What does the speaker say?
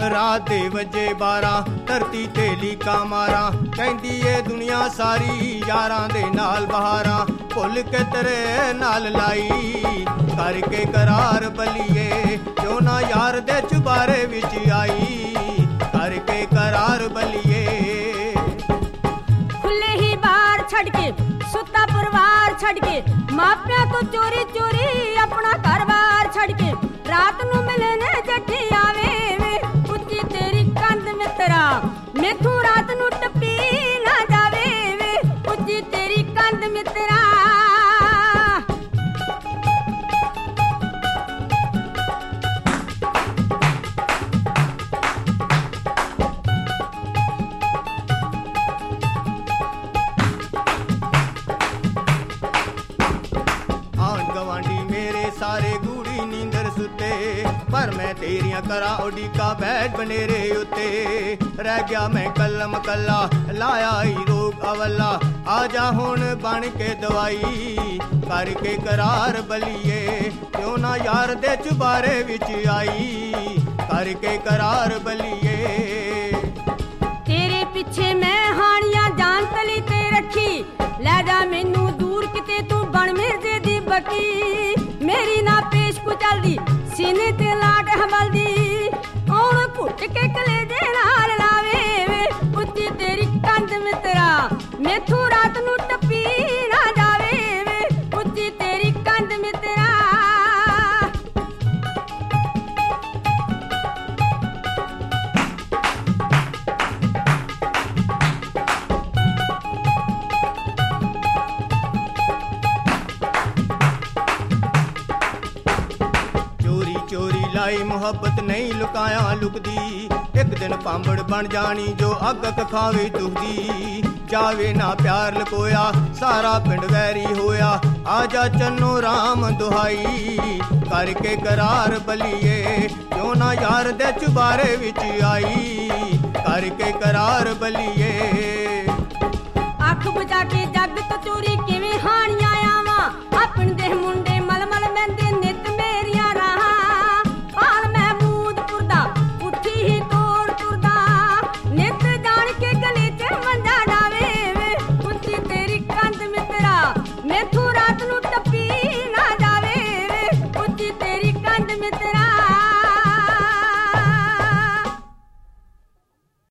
रात दे वजे 12 धरती ते लीका मारा कहंदी ए दुनिया सारी यारां दे नाल बहारां भुल के तेरे नाल लाई करके करार बलिए जो ना यार दे चुबारे विच आई करके करार बलिए खुले ही बार छड़ के सुता परिवार छड़ के मापिया तो चोरी चोरी अपना घर-बार छड़ के रात नू मिलने जट्टी आवे वे उच्ची तेरी कंध मित्रा मैथू रात नू टप्पी ना जावे वे उच्ची तेरी कंध मित्रा पर मैं तेरियां करा उड़ीका बैठ बनेरे उते रह गया मैं कलम कला लाया ही रोग अवला आजा हुण बन के दवाई करके करार बलिए क्यों ना यार दे चुबारे विच आई करके करार बलिए तेरे पीछे मैं हानियां जान तली ते रखी ले जा मैनू दूर किते तू बन मिर्जे दी बकी मेरी ना पेश को चलदी सीने ते लाट हवलदी ओण घुट के कलेजे नाल लावे वे उच्ची तेरी कंध मित्रा मैथू रात नू टप्पी ना जावे वे उच्ची तेरी कंध मित्रा मोहब्बत नहीं लुकाया लुकदी एक दिन पांबड़ बन जानी जो अग खावे दुखदी जावे ना प्यार लकोया सारा पिंड वैरी होया आजा चन्नो राम दुहाई करके करार बलिए क्यों ना यार दे चुबारे विच आई करके करार बलिए अख बुझा के जग तो चोरी किवें हानियां आवां अपने दे मुंडे